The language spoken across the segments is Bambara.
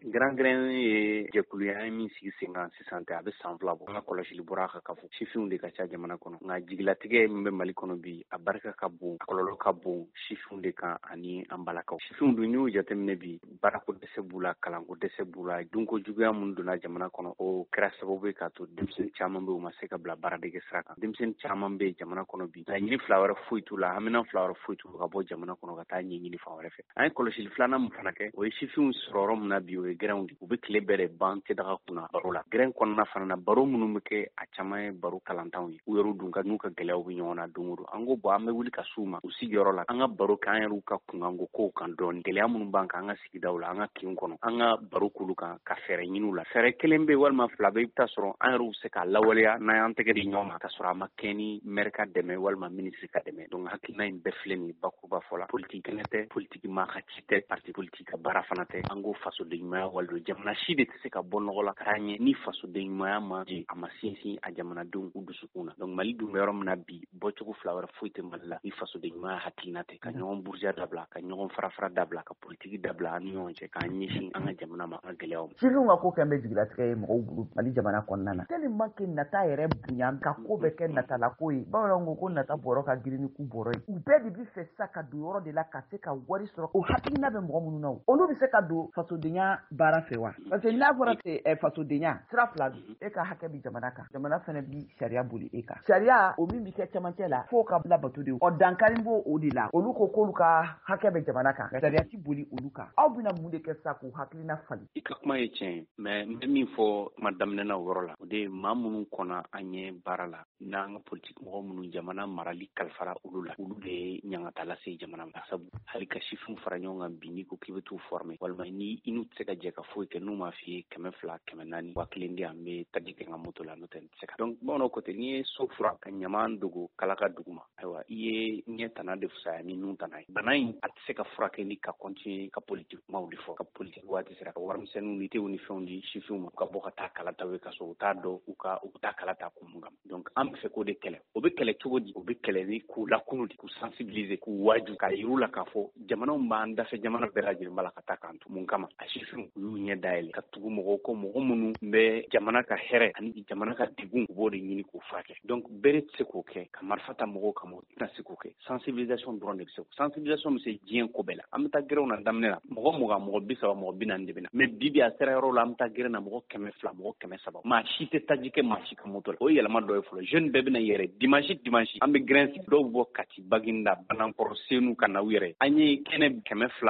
Grand ye jɛkulu ye min sigi sen kan sisan tɛ a bɛ san 2 bɔ an ka kɔlɔsili bɔra a ka fɔ sifinw de ka ca jamana kɔnɔ nka jigilatigɛ min bɛ Mali kɔnɔ bi a barika ka bon a kɔlɔlɔ ka bon sifinw de kan ani an balakaw sifinw dun n'u jateminɛ bi baarako dɛsɛ b'u la kalanko dɛsɛ b'u la dunko juguya mun donna jamana kɔnɔ o kɛra sababu ye k'a to denmisɛnnin caman bɛ u ma se ka bila baaradege sira kan denmisɛnnin caman bɛ jamana kɔnɔ bi laɲini fila wɛrɛ foyi t'u la hamina fila wɛrɛ foyi t'u ka bɔ jamana kɔnɔ ka taa ɲɛɲini fan wɛrɛ fɛ an ye kɔlɔsili filanan mun fana kɛ o ye sifinw sɔrɔ yɔrɔ min na bi o ye gɛrɛnw de u bɛ tile bɛɛ de ban tɛdaga kunna baro la gɛrɛn kɔnɔna fana na baro minnu bɛ kɛ a caman ye baro kalantanw ye u yɛrɛw dun ka n'u ka gɛlɛyaw bɛ ɲɔgɔn na don o don an ko bɔn an bɛ wuli ka s'u ma u sigiyɔrɔ la an ka baro kɛ an yɛrɛw ka kunkanko kow kan dɔɔni gɛlɛya minnu b'an kan an ka sigidaw la an ka kin kɔnɔ an ka baro k'olu kan ka fɛɛrɛ ɲiniw la fɛɛrɛ kelen bɛ walima fila bɛ i bɛ taa sɔrɔ an yɛrɛw se k'a lawaleya n'an y'an tɛgɛ di ɲɔgɔn ma ka sɔrɔ a ma kɛ ni maire ka dɛmɛ walima ministre ka dɛmɛ donc hakilina in bɛɛ filɛ nin ye bakuruba fɔ la politique kɛnɛ tɛ politique maa ka ci tɛ parti politique ka baara fana tɛ an ko fasoden ɲumanya walido jamana si de tɛ se ka bɔ nɔgɔ la k'a ɲɛ ni fasoden ɲumanya ma je a ma sinsin a jamanadenw u dusukun na donc Mali dun bɛ yɔrɔ min na bi bɔcogo fila wɛrɛ foyi tɛ Mali la ni fasoden ɲumanya hakilina tɛ ka ɲɔgɔn buruja dabila ka ɲɔgɔn farafara dabila ka politique dabila an ni ɲɔgɔn cɛ k'an ɲɛsin an ka jamana ma an ka gɛlɛyaw ma sifinw ka ko kɛn bɛ jigilatigɛ ye mɔgɔw bolo Mali jamana kɔnɔna na tellement que nata yɛrɛ bonya ka ko bɛ kɛ natala ko ye bamananw ko nata bɔrɔ ka girin ni ku bɔrɔ ye u bɛɛ de bi fɛ sa ka don yɔrɔ de la ka se ka wari sɔrɔ o hakilina bɛ mɔgɔ minnu na olu bɛ se ka don fasodenya baara fɛ wa parce que n'a fɔra fasodenya sira fila e ka hakɛ bi jamana kan jamana fana bi sariya boli e kan sariya o min bi kɛ cɛmancɛ la fo ka labato de o dankari b'o o de la olu ko k'olu ka hakɛ bɛ jamana kan sariya ti boli olu kan aw bɛna mun de kɛ sa k'u hakilina fali i ka kuma ye tiɲɛ mais n bɛ min fɔ kuma daminɛ na o yɔrɔ la o de ye maa minnu kɔnɔ an ye baara la n'an ka politique mɔgɔ minnu jamana marali kalifara olu la olu de ye ɲangata lase jamana ma sabu hali ka sifinw fara ɲɔgɔn kan bi n'i ko k'i bɛ t'u former walima ni i n'u tɛ se ka jɛ ka foyi kɛ n'u m'a f'i ye 200 400 1000 di yan n bɛ taji kɛ n ka moto la n'o tɛ n tɛ se ka donc bamananw ko ten n'i ye so furan ka ɲaman dogo kala ka dugu ma ayiwa i ye ɲɛ tana de fisaya ni nun tana ye bana in a tɛ se ka furakɛ ni ka continuer ka politique kumaw de fɔ ka politique waati sera ka warimisɛnninw ni tew ni fɛnw di sifinw ma u ka bɔ ka taa kala ta u ye ka sɔrɔ u t'a dɔn u taa kala ta kun mun kan donc an bɛ fɛ k'o de kɛlɛ o bɛ kɛlɛ cogo di o bɛ kɛlɛ ni k'u lakunu de k'u sensibiliser k'u waaju k'a yir'u la k'a fɔ jamanaw b'an dafɛ jamana bɛɛ lajɛlen b'a la ka taa k'an to mun kama a sifinw u y'u ɲɛ dayɛlɛ ka tugu mɔgɔw kɔ mɔgɔ minnu bɛ jamana ka hɛrɛ ani jamana ka degun u b'o de ɲini k'o furakɛ donc bere tɛ se k'o kɛ ka marifa ta mɔgɔw kama o tɛna se k'o kɛ sensibilisation dɔrɔn de bɛ se sensibilisation bɛ se diɲɛ ko bɛɛ la an bɛ taa gɛrɛw na daminɛ na mɔgɔ 20 mɔgɔ 30 mɔgɔ 40 de bɛ na mais bibi a sera yɔrɔ la an bɛ taa gɛrɛ na mɔgɔ 200 mɔgɔ 300 maa si tɛ taji kɛ maa si ka moto la o ye yɛlɛma dɔ ye fɔlɔ jeune bɛɛ bɛna yɛrɛ dimanche an bɛ gɛrɛn sigi dɔw bɔ Kati Baginda Banankɔrɔ Senu ka na u yɛrɛ an ye kɛnɛ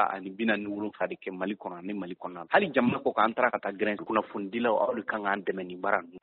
247 de kɛ Mali kɔnɔ ani Mali kɔnɔna hali jamana kɔ kan an taara ka taa gɛrɛn kunnafonidilaw aw de kan k'an dɛmɛ nin baara ninnu